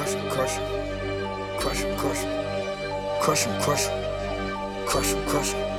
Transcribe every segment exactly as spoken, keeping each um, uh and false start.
Crush him, crush him, crush him, crush him, crush him, crush him, crush him, crush him.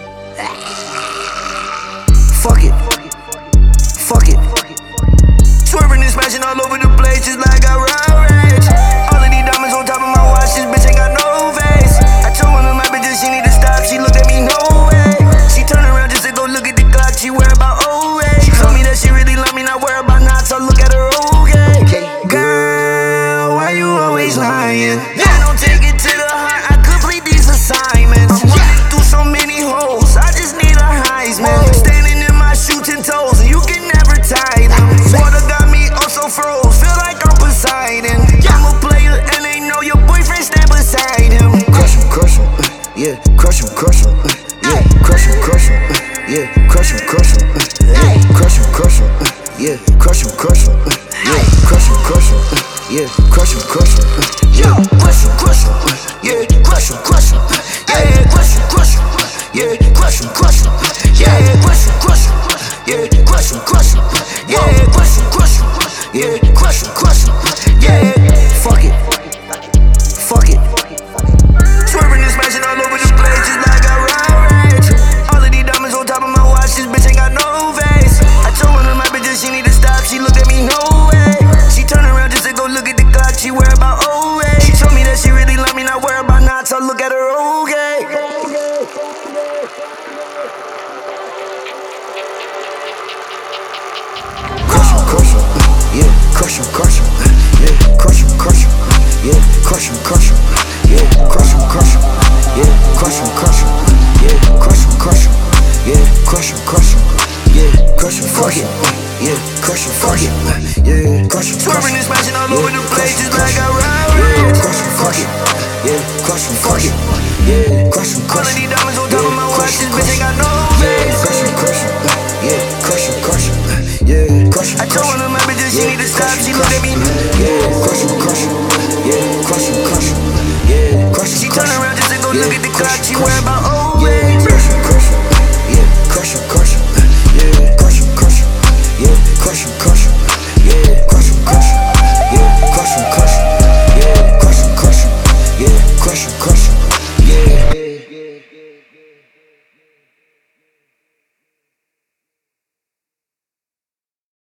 Fuck it, fuck it. Swerving and smashing all over the place just like I road rage. All of these diamonds on top of my watch, this bitch ain't got no face. I told one of my bitches she need to stop, she looked at me no way. She turned around just to go look at the clock, she worry about oh way. She told me that she really love me, not worry about not, so look at her okay. Girl, why you always lying? I don't take it to the heart, I complete these assignments. I'm running through so many holes, I just need a Heisman. Standing in my shoe ten toes, and you can never tie them. Water got me oh so froze, feel like I'm Poseidon. I'm a player and they know your boyfriend stand beside him. Crush him, crush him, uh, yeah, crush him, crush him, uh, yeah, crush him, crush him, uh, yeah, crush him, crush him, uh, yeah, crush him, crush him, uh, yeah, crush him, crush him, uh, yeah, crush him, crush him, uh, yeah, crush him, crush him, uh, yeah, crush him, crush him, uh, yeah, crush him, crush him, uh, yeah, crush him, crush him, uh, yeah, crush him, crush him, uh, yeah, crush him, crush him, uh, yeah, crush him, crush him, uh, yeah, crush him, crush him, uh, yeah, crush him, crush him, uh, yeah, fuck it, fuck it. Swerving and smashing all over the place just like I road rage. All of these diamonds on top of my watch, this bitch ain't got no face. I told one of my bitches she need to stop, she looked at me no way. She turned around just to go look at the clock, she worry about oh way. She told me that she really love me, not worry about not, so look at her okay. Crush him, crush him, uh, yeah, crush him, crush him, uh, yeah, crush him, crush him, uh, yeah, crush him, crush him, uh, yeah, crush him, crush him, uh, yeah, crush him, crush him, uh, yeah, crush him, crush him, uh, yeah, crush him, crush him, uh, yeah, crush him, fuck it, uh, yeah, crush him, fuck it, uh, yeah, crush him, swerving and smashing all over the place just like I road rage. Crush him, fuck it, yeah, crush him, fuck it, yeah, crush him, crush him. All of these diamonds on top of my watch, this bitch ain't got no face. Crush him, crush him, uh, yeah, crush him, crush him, uh, yeah, crush him. I told one of my bitches she need to stop, she looked at me, yeah, crush him, crush him, yeah, crush him, crush him, yeah, crush him. She turned around just to go look at the clock, she worry about